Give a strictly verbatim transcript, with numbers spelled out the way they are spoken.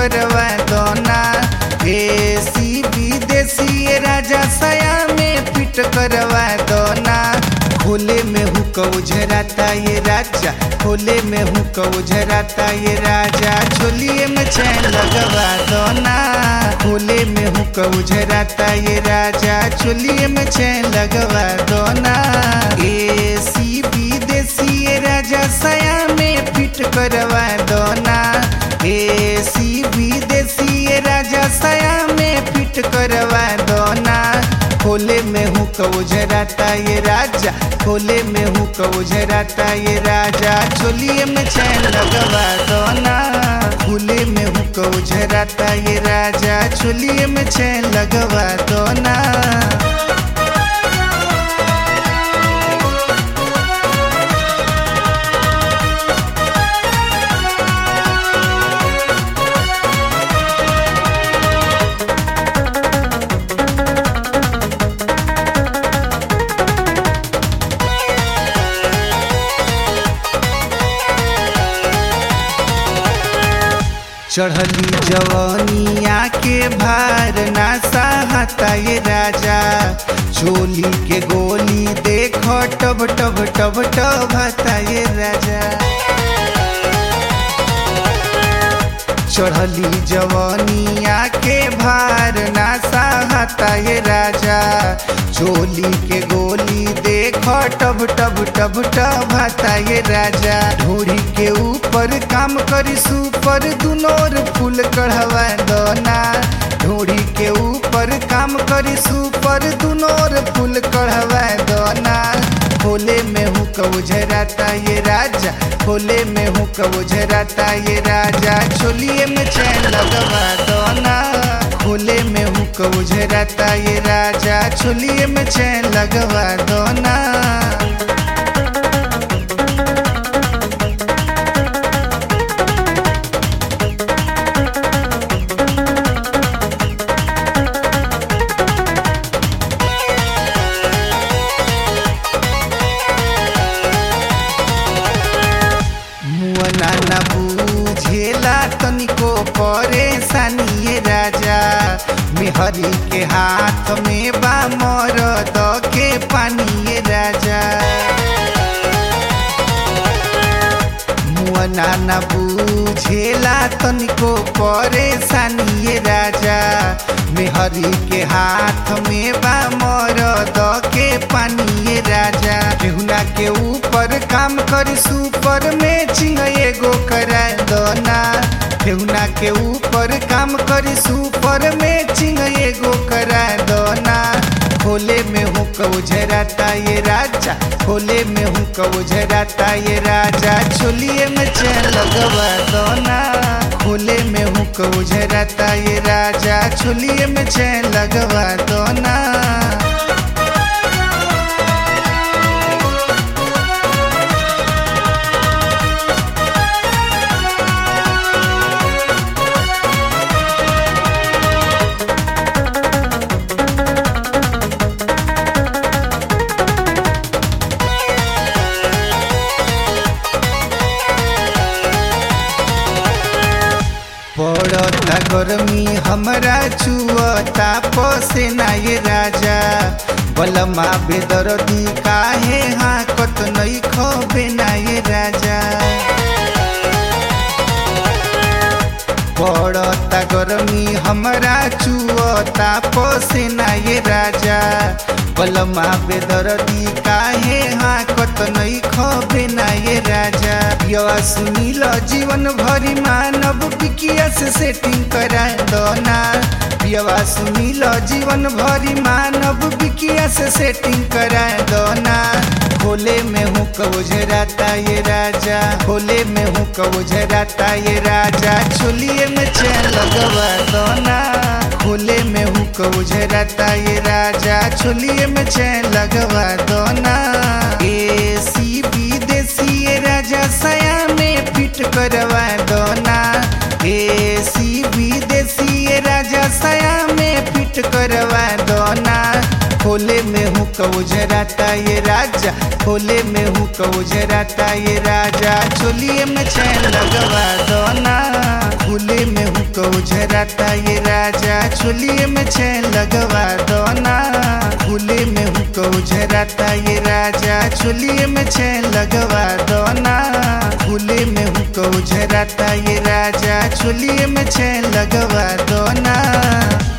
करवा दो ना। एसी विदेशी ये राजा साया में फिट करवा दो ना। खोले में हुक उझराता ये राजा, खोले में हुक उझराता ये राजा, चोलिए में चैन लगवा दो ना। खोले में हुक उझराता ये राजा, चोलिए में चैन लगवा दो ना। एसी विदेशी ये राजा साया में फिट करवा दो ना। एसी विदेशी ये राजा साया में फिट करवा दो ना। खोले में हुक उझराता ये राजा, खोले में हुक उझराता ये राजा, चोलिए में चैन लगवा दो ना। खोले में हुक उझराता ये राजा, चोलिए में चैन लगवा दो ना। चढ़ली जवानिया के भार ना सहता ये राजा, चोली के गोली देखो टब टब टब टबता ये राजा। चढ़ली जवानिया के भार ना सहता ये राजा, चोली के गोली देखो टब टब टब टबता ये राजा। ढोरी के ऊपर काम करी सुपर दुनोर फूल कढ़वा दो ना। ढोरी के ऊपर काम करी सुपर दुनोर फूल कढ़वा दो ना। खोले में हुक उझराता ये राजा, खोले में हुक उझराता ये राजा, चोलिए में चैन लगवा दो ना। खोले में हुक उझराता ये राजा, चोलिए में चैन लगवा दो ना। ना बूझेला तनिको परेशानी ये राजा, मेहरी के हाथ में बा मरद के पानी ये राजा। मुअना ना बूझेला तनिको परेशानी ये राजा, मेहरी के हाथ में बा मरद के पानी ये राजा। केहुना के ऊपर काम करी सुपर मैचिंग एगो करा दो ना। केहुना के ऊपर काम करी सुपर मैचिंग एगो करा दो ना। खोले में हुक उझराता ये राजा, खोले में हुक उझराता ये राजा, चोलिए में चैन लगवा दो ना। खोले में हुक उझराता ये राजा, चोलिए में चैन लगवा दो ना। पड़ता गर्मी हमरा चुअता पसेना ये राजा, बलमा बेदर्दी काहे हाकत नहीं खबे ना ये राजा। पड़ता गर्मी हमरा चुअता पसेना ये राजा, बलमा बेदर्दी काहे हाकत नहीं खबे ना ये राजा। यवा सुनील जीवन भरी मानव पिकिया से सेटिंग करा दो ना। यवा सुनील जीवन भरी मानव पिकिया से सेटिंग करा दो ना। खोले में हुक उझराता ये राजा, खोले में हुक उझराता ये राजा, चोलिए में चैन लगवा दो ना। खोले में हुक उझराता ये राजा, चोलिए में चैन लगवा दो ना। एसी विदेशी ये राजा साया में फिट करवा दो ना। एसी विदेशी ये राजा साया में फिट करवा दो ना। खोले में हुक उझराता ये राजा, खोले में हुक उझराता ये राजा, चोलिए में चैन लगवा दो ना। खुले में हुको झराता ये राजा चोलिए में चैन लगवा दो ना खुले में हुको झराता ये राजा चोलिए में चैन लगवा दो ना खुले में हुको झराता ये राजा चोलिए में चैन लगवा दो ना।